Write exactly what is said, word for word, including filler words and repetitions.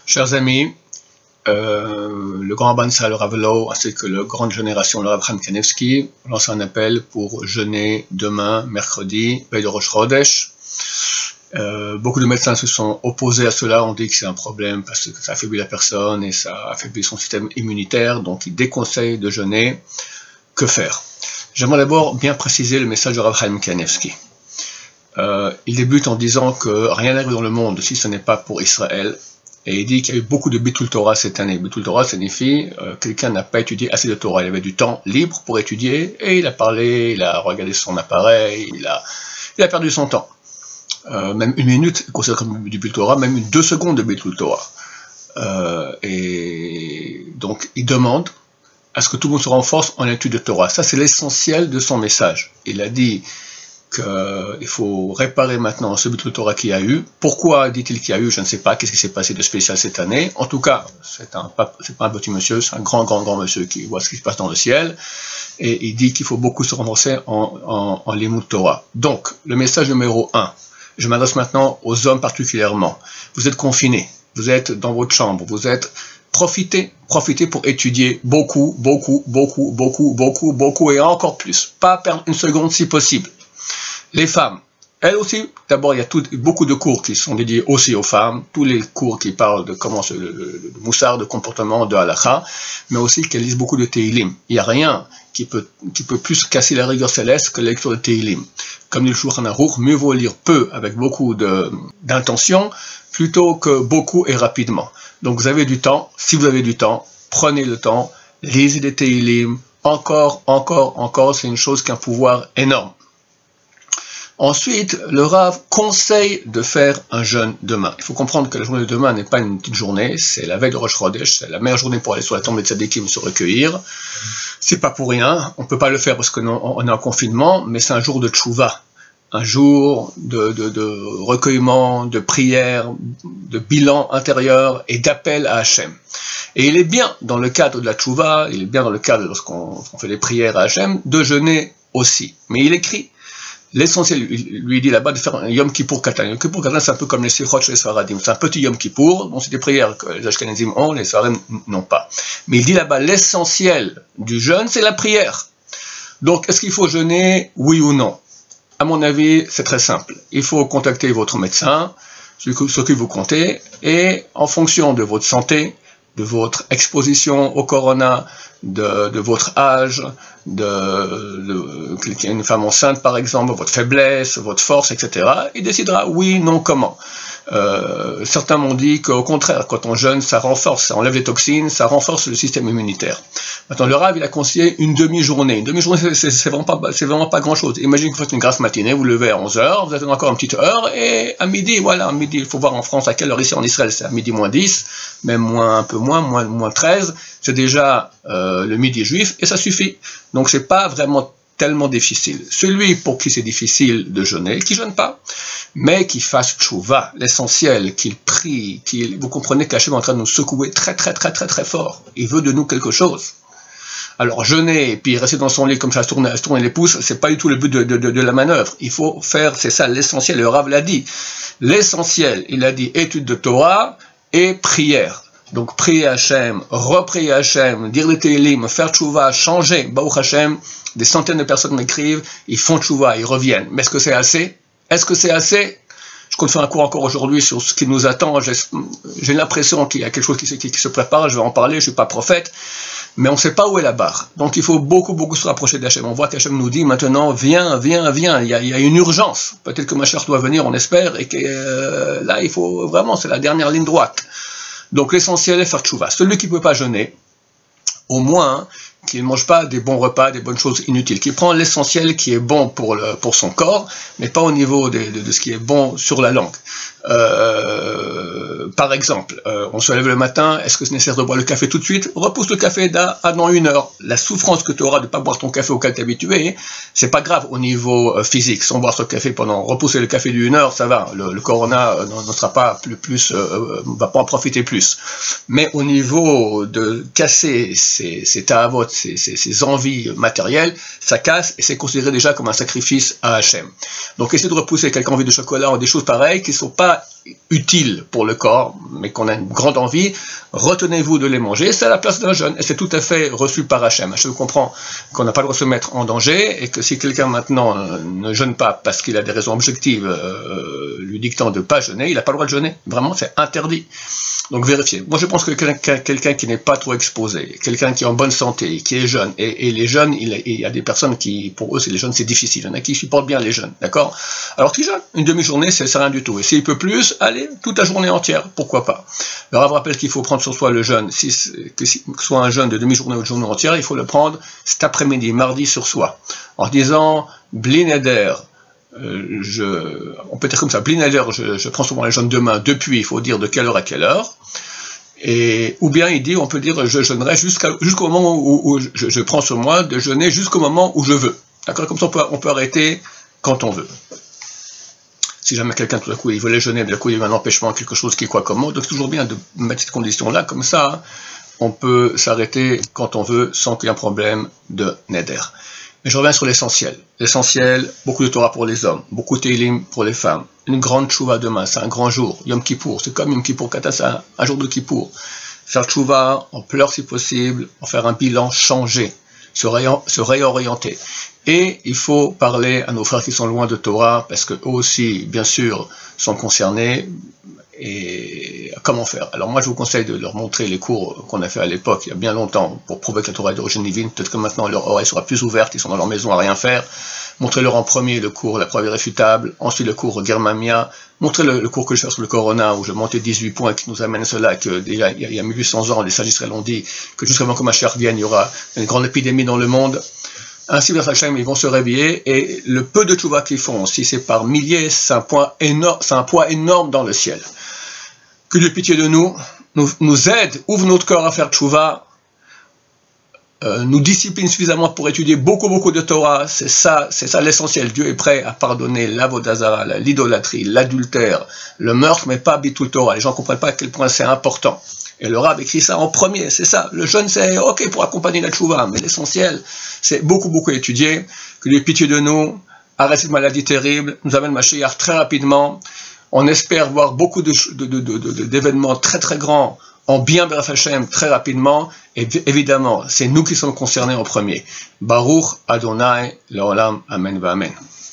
Chers amis, euh, le grand Rabban Israël Rav Lau ainsi que la grande génération, le Rav Chaim Kanevsky, lance un appel pour jeûner demain, mercredi, veille de Rosh Chodesh. Euh, beaucoup de médecins se sont opposés à cela, on dit que c'est un problème parce que ça affaiblit la personne et ça affaiblit son système immunitaire, donc ils déconseillent de jeûner. Que faire? J'aimerais d'abord bien préciser le message de Rav Chaim Kanevsky. Euh, il débute en disant que rien n'arrive dans le monde si ce n'est pas pour Israël. Et il dit qu'il y a eu beaucoup de Bitul Torah cette année. Bitul Torah signifie euh, quelqu'un n'a pas étudié assez de Torah. Il avait du temps libre pour étudier et il a parlé, il a regardé son appareil, il a, il a perdu son temps. Euh, même une minute est considérée comme du Bitul Torah, même une deux secondes de Bitul Torah. Euh, et donc il demande à ce que tout le monde se renforce en étude de Torah. Ça c'est l'essentiel de son message. Il a dit qu'il faut réparer maintenant ce Bitul Torah qu'il y a eu. Pourquoi dit-il qu'il y a eu? Je ne sais pas. Qu'est-ce qui s'est passé de spécial cette année? En tout cas, c'est un, c'est pas un petit monsieur, c'est un grand, grand, grand monsieur qui voit ce qui se passe dans le ciel. Et il dit qu'il faut beaucoup se renforcer en, en, en Limud Torah. Donc, le message numéro un. Je m'adresse maintenant aux hommes particulièrement. Vous êtes confinés, vous êtes dans votre chambre, vous êtes... Profitez, profitez pour étudier beaucoup, beaucoup, beaucoup, beaucoup, beaucoup, beaucoup et encore plus. Pas perdre une seconde si possible. Les femmes, elles aussi, d'abord il y a tout, beaucoup de cours qui sont dédiés aussi aux femmes, tous les cours qui parlent de comment se, le, le moussard, de comportement, de halakha, mais aussi qu'elles lisent beaucoup de Tehillim. Il n'y a rien qui peut, qui peut plus casser la rigueur céleste que la lecture de Tehillim. Comme dit le Shulchan Aruch, mieux vaut lire peu avec beaucoup d'intention plutôt que beaucoup et rapidement. Donc vous avez du temps, si vous avez du temps, prenez le temps, lisez des Tehillim, encore, encore, encore, c'est une chose qui a un pouvoir énorme. Ensuite, le Rav conseille de faire un jeûne demain. Il faut comprendre que la journée de demain n'est pas une petite journée, c'est la veille de Rosh Chodesh, c'est la meilleure journée pour aller sur la tombe des tzadikim se recueillir. C'est pas pour rien, on peut pas le faire parce qu'on est en confinement, mais c'est un jour de tchouva, un jour de, de, de recueillement, de prière, de bilan intérieur et d'appel à Hachem. Et il est bien dans le cadre de la tchouva, il est bien dans le cadre lorsqu'on fait des prières à Hachem, de jeûner aussi. Mais il écrit, l'essentiel, lui dit là-bas de faire un Yom Kippour Katan. Yom Kippour Katan, c'est un peu comme les Sichot chez les Sfaradim. C'est un petit Yom Kippour, bon, c'est des prières que les Ashkenazim ont, les Sfaradim n'ont pas. Mais il dit là-bas, l'essentiel du jeûne, c'est la prière. Donc, est-ce qu'il faut jeûner, oui ou non? À mon avis, c'est très simple. Il faut contacter votre médecin, ce que vous comptez, et en fonction de votre santé, de votre exposition au corona, de, de votre âge, de, de une femme enceinte par exemple, votre faiblesse, votre force, et cetera. Il décidera oui, non, comment. Euh, certains m'ont dit qu'au contraire, quand on jeûne, ça renforce, ça enlève les toxines, ça renforce le système immunitaire. Maintenant, le Rav, il a conseillé une demi-journée. Une demi-journée, c'est vraiment pas, c'est vraiment pas grand-chose. Imaginez que vous faites une grasse matinée, vous levez à onze heures, vous avez encore une petite heure, et à midi, voilà, à midi, il faut voir en France à quelle heure ici en Israël, c'est à midi moins dix, même moins, un peu moins, moins, moins treize, c'est déjà euh, le midi juif, et ça suffit. Donc c'est pas vraiment tellement difficile. Celui pour qui c'est difficile de jeûner, qui jeûne pas, mais qui fasse tchouva, l'essentiel, qu'il prie, qu'il, vous comprenez qu'Hachem est en train de nous secouer très très très très très fort. Il veut de nous quelque chose. Alors jeûner et puis rester dans son lit comme ça, se tourner, se tourner les pouces, c'est pas du tout le but de, de, de, de la manœuvre. Il faut faire, c'est ça l'essentiel. Le Rav l'a dit. L'essentiel, il a dit étude de Torah et prière. Donc prier Hachem, reprier Hachem, dire les Tehillim, faire tchouva, changer, Baruch Hachem, des centaines de personnes m'écrivent, ils font tchouva, ils reviennent. Mais est-ce que c'est assez? Est-ce que c'est assez? Je compte faire un cours encore aujourd'hui sur ce qui nous attend. J'ai l'impression qu'il y a quelque chose qui, qui, qui se prépare, je vais en parler, je ne suis pas prophète, mais on ne sait pas où est la barre. Donc il faut beaucoup, beaucoup se rapprocher d'Hachem. On voit qu'Hachem nous dit maintenant, viens, viens, viens, il y a, il y a une urgence. Peut-être que ma chère doit venir, on espère, et que euh, là, il faut vraiment, c'est la dernière ligne droite. Donc l'essentiel est faire tchouva. Celui qui ne peut pas jeûner, au moins, qu'il ne mange pas des bons repas, des bonnes choses inutiles, qu'il prend l'essentiel qui est bon pour, le, pour son corps, mais pas au niveau de, de, de ce qui est bon sur la langue. Euh, par exemple, euh, on se lève le matin, est-ce que c'est nécessaire de boire le café tout de suite? Repousse le café à dans une heure. La souffrance que tu auras de ne pas boire ton café auquel tu es habitué, c'est pas grave au niveau euh, physique. Sans boire ce café pendant, repousser le café d'une heure, ça va. Le, le corona euh, ne sera pas plus, plus euh, va pas en profiter plus. Mais au niveau de casser ces, ces taavots, ses, ses, ses envies matérielles, ça casse et c'est considéré déjà comme un sacrifice à Hachem. Donc essayez de repousser quelqu'un envie de chocolat ou des choses pareilles qui ne sont pas utiles pour le corps, mais qu'on a une grande envie, retenez-vous de les manger, c'est à la place d'un jeûne, et c'est tout à fait reçu par Hachem. Hachem comprend qu'on n'a pas le droit de se mettre en danger, et que si quelqu'un maintenant ne jeûne pas parce qu'il a des raisons objectives euh, lui dictant de ne pas jeûner, il n'a pas le droit de jeûner, vraiment c'est interdit. Donc vérifiez. Moi je pense que quelqu'un quelqu'un qui n'est pas trop exposé, quelqu'un qui est en bonne santé, qui est jeune, et, et les jeunes, il, il y a des personnes qui, pour eux, c'est les jeunes, c'est difficile. Il y en a qui supportent bien les jeunes, d'accord? Alors qui jeûne une demi-journée, c'est rien du tout. Et s'il peut plus, allez, toute la journée entière, pourquoi pas? Le Rav rappelle qu'il faut prendre sur soi le jeûne, si, que, si, que ce soit un jeûne de demi-journée ou de journée entière, il faut le prendre cet après-midi, mardi sur soi, en disant Bli neder. Euh, je, on peut dire comme ça, Bli neder, je, je prends souvent les jeûnes demain, depuis, il faut dire de quelle heure à quelle heure. Et, ou bien il dit, on peut dire, je jeûnerai jusqu'à, jusqu'au moment où, où je, je prends sur moi de jeûner jusqu'au moment où je veux. D'accord? Comme ça, on peut, on peut arrêter quand on veut. Si jamais quelqu'un, tout à coup, il voulait jeûner, mais d'un coup, il y a eu un empêchement, quelque chose qui est quoi comme mot. Donc, c'est toujours bien de mettre cette condition-là, comme ça, on peut s'arrêter quand on veut, sans qu'il y ait un problème de neder. Mais je reviens sur l'essentiel. L'essentiel, beaucoup de Torah pour les hommes, beaucoup de Teilim pour les femmes. Une grande tchouva demain, c'est un grand jour. Yom Kippour, c'est comme Yom Kippour Kata, c'est un, un jour de Kippour. Faire tchouva, on pleure si possible, en faire un bilan, changer, se, réor se réorienter. Et il faut parler à nos frères qui sont loin de Torah, parce qu'eux aussi, bien sûr, sont concernés. Et comment faire? Alors moi je vous conseille de leur montrer les cours qu'on a fait à l'époque, il y a bien longtemps, pour prouver que la Torah est d'origine divine. Peut-être que maintenant leur oreille sera plus ouverte, ils sont dans leur maison à rien faire. Montrez-leur en premier le cours La preuve irréfutable, ensuite le cours Germamia, montrez le, le cours que je fais sur le Corona, où je montais dix-huit points qui nous amène cela, que déjà il y a mille huit cents ans, les sages israéliens ont dit que jusqu'avant que Mashiach vienne, il y aura une grande épidémie dans le monde. Ainsi, ils vont se réveiller, et le peu de tchouva qu'ils font, si c'est par milliers, c'est un poids énorme, c'est un poids énorme dans le ciel. Que Dieu pitié de nous, nous, nous aide, ouvre notre cœur à faire tchouva, euh, nous discipline suffisamment pour étudier beaucoup, beaucoup de Torah, c'est ça, c'est ça l'essentiel. Dieu est prêt à pardonner l'avodazara, l'idolâtrie, l'adultère, le meurtre, mais pas bitul Torah. Les gens ne comprennent pas à quel point c'est important. Et le Rav écrit ça en premier, c'est ça. Le jeûne, c'est ok pour accompagner la tchouva, mais l'essentiel, c'est beaucoup, beaucoup étudier. Que Dieu ait pitié de nous, arrête cette maladie terrible, nous amène Mashiach très rapidement. On espère voir beaucoup d'événements de, de, de, de, très, très grands en bien B'Raf Hashem très rapidement. Et évidemment, c'est nous qui sommes concernés en premier. Baruch Adonai, Leolam, Amen, Amen.